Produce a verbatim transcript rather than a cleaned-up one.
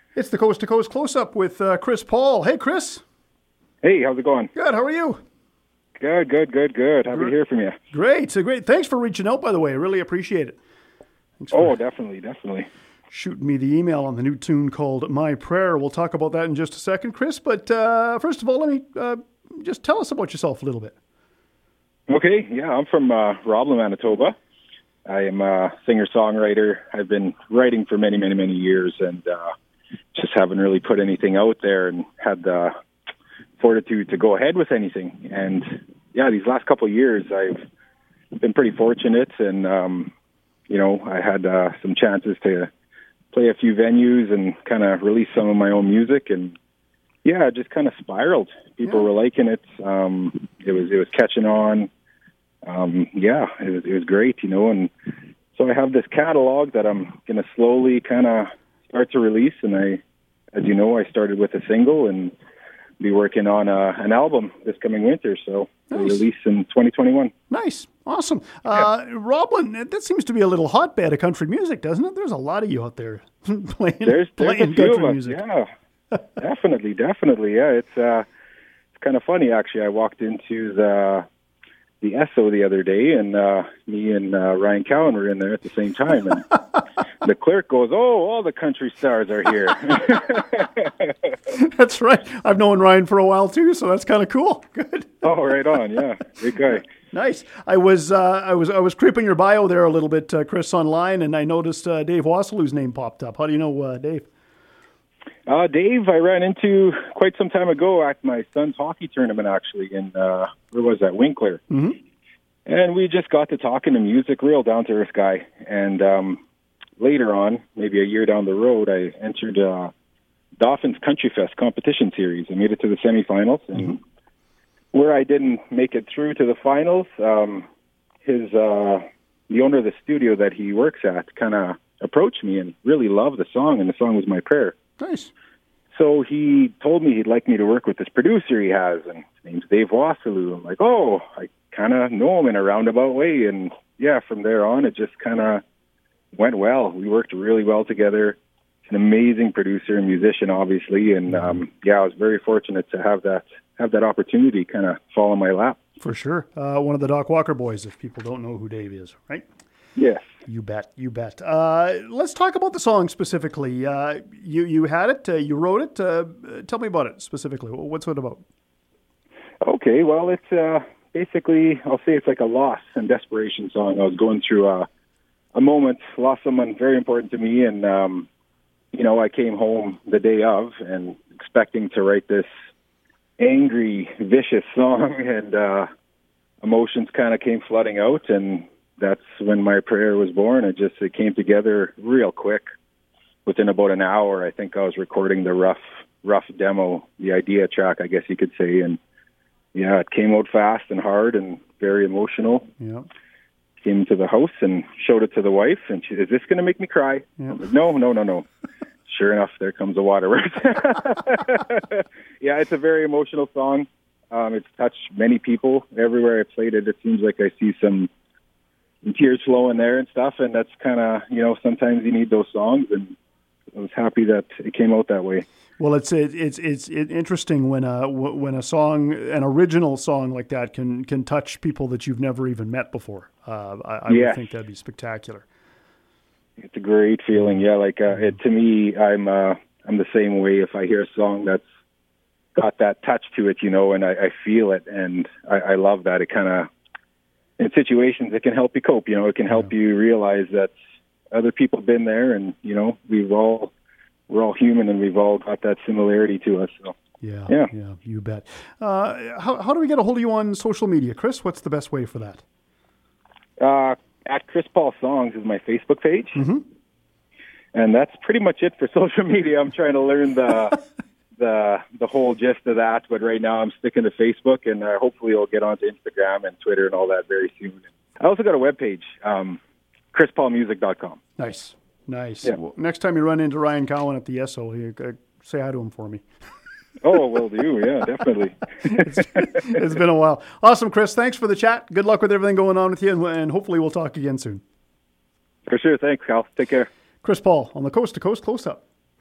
It's the Coast to Coast Close-Up with uh, Chris Paul. Hey, Chris. Hey, how's it going? Good. How are you? Good, good, good, good. Happy Great. to hear from you. Great. So great. Thanks for reaching out, by the way. I really appreciate it. Thanks oh, definitely, definitely. Shooting me the email on the new tune called My Prayer. We'll talk about that in just a second, Chris. But uh, first of all, let me uh, just tell us about yourself a little bit. Okay, yeah, I'm from uh, Roblin, Manitoba. I am a singer-songwriter. I've been writing for many, many, many years, and uh, just haven't really put anything out there and had the fortitude to go ahead with anything. And yeah, these last couple of years, I've been pretty fortunate, and um, you know, I had uh, some chances to play a few venues and kind of release some of my own music, and yeah, it just kind of spiraled. People yeah. were liking it. Um, it was it was catching on. Um, yeah, it was, it was great, you know, and so I have this catalog that I'm going to slowly kind of start to release, and I, as you know, I started with a single and be working on a, an album this coming winter, so nice. We'll release in twenty twenty-one. Nice, awesome. Uh, yeah. Roblin, that seems to be a little hotbed of country music, doesn't it? There's a lot of you out there playing, there's, playing there's a few country of us. music. Yeah, definitely, definitely, yeah. It's uh, it's kind of funny, actually. I walked into the the Esso the other day, and uh, me and uh, Ryan Cowan were in there at the same time, and the clerk goes, "Oh, all the country stars are here." That's right. I've known Ryan for a while too, so that's kind of cool. Good. Oh, right on. Yeah, great guy. Nice. I was uh, I was I was creeping your bio there a little bit, uh, Chris, online, and I noticed uh, Dave Wasselow's name popped up. How do you know uh, Dave? Uh, Dave, I ran into quite some time ago at my son's hockey tournament, actually, in, uh, where was that, Winkler. Mm-hmm. And we just got to talking to music, real down-to-earth guy. And um, later on, maybe a year down the road, I entered uh, Dauphin's Country Fest competition series. I made it to the semifinals. And mm-hmm. where I didn't make it through to the finals, um, his uh, the owner of the studio that he works at kind of approached me and really loved the song, and the song was My Prayer. Nice. So he told me he'd like me to work with this producer he has, and his name's Dave Wasselow. I'm like, oh, I kind of know him in a roundabout way. And yeah, from there on, it just kind of went well. We worked really well together. He's an amazing producer and musician, obviously. And um, yeah, I was very fortunate to have that have that opportunity kind of fall in my lap. For sure. Uh, one of the Doc Walker boys, if people don't know who Dave is, right? Yes. You bet, you bet. Uh, let's talk about the song specifically. Uh, you you had it, uh, you wrote it. Uh, tell me about it specifically. What's it about? Okay, well, it's uh, basically, I'll say it's like a loss and desperation song. I was going through a, a moment, lost someone very important to me, and, um, you know, I came home the day of and expecting to write this angry, vicious song, and uh, emotions kind of came flooding out, and that's when My Prayer was born. It just it came together real quick. Within about an hour, I think I was recording the rough, rough demo, the idea track, I guess you could say. And yeah, it came out fast and hard and very emotional. Yeah. Came to the house and showed it to the wife, and she, is this going to make me cry? Yeah. I'm like, no, no, no, no. Sure enough, there comes the waterworks. Yeah, it's a very emotional song. Um, it's touched many people. Everywhere I played it, it seems like I see some tears flowing there and stuff, and that's kind of, you know, sometimes you need those songs, and I was happy that it came out that way. Well, it's it, it's it's it interesting when a when a song, an original song like that, can can touch people that you've never even met before. Uh, I, I yes. would think that'd be spectacular. It's a great feeling, yeah. Like uh, it, to me, I'm uh, I'm the same way. If I hear a song that's got that touch to it, you know, and I, I feel it, and I, I love that. It kind of, in situations, it can help you cope. You know, it can help yeah. you realize that other people have been there, and you know, we've all we're all human, and we've all got that similarity to us. So yeah, yeah, yeah, you bet. Uh, how how do we get a hold of you on social media, Chris? What's the best way for that? Uh, at Chris Paul Songs is my Facebook page, mm-hmm. and that's pretty much it for social media. I'm trying to learn the. the the whole gist of that, but right now I'm sticking to Facebook, and uh, hopefully I'll get onto Instagram and Twitter and all that very soon. I also got a webpage, um, chris paul music dot com. Nice, nice. Yeah. Well, next time you run into Ryan Cowan at the E S O, you, uh, say hi to him for me. Oh, will do. Yeah, definitely. it's, it's been a while. Awesome, Chris. Thanks for the chat. Good luck with everything going on with you, and, and hopefully we'll talk again soon. For sure. Thanks, Cal. Take care. Chris Paul on the Coast to Coast Close Up.